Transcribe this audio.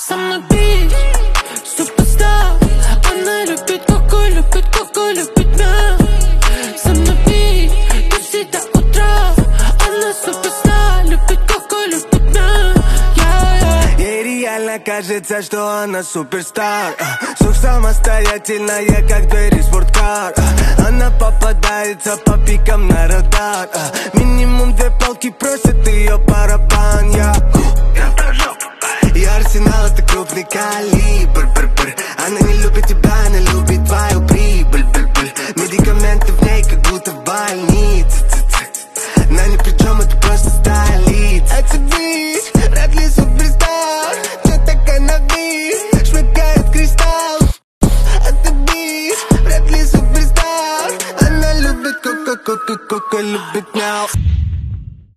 Со мной бич, суперстар. Она любит коко, любит мяу. Со мной бич, такси до утра. Она суперстар, любит коко, любит мяу. Ей реально кажется, что она суперстар. Сух самостоятельная, как двери спорткар. Она попадается по пикам на радар. Минимум 2 палки просит ее барабан. И арсенал — это крупный калибр. Она не любит тебя,